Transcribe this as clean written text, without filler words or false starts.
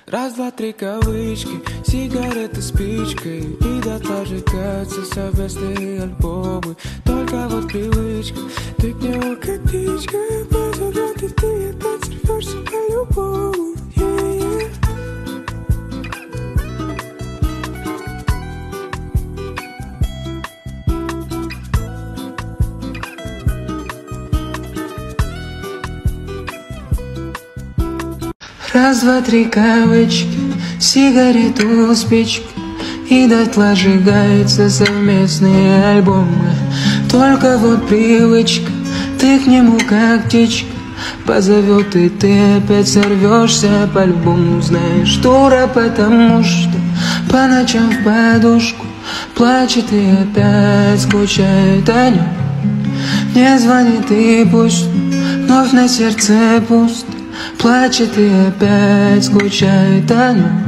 Раз, два, три кавычки, сигареты, спичкой. И дотла сжигаются совместные альбомы. Только вот привычка, ты к нему как птичка. Позовет, и ты опять сорвешься по-любому. Yeah. Раз, два, три кавычки, сигарету, спички. И дотла сжигаются совместные альбомы. Только вот привычка, ты к нему как птичка. Позовет, и ты опять сорвешься по-любому. Знаешь, дура, потому что по ночам в подушку плачет и опять скучает о нем. Не звонит и пусть вновь на сердце пусто. Плачет и опять скучает о нем.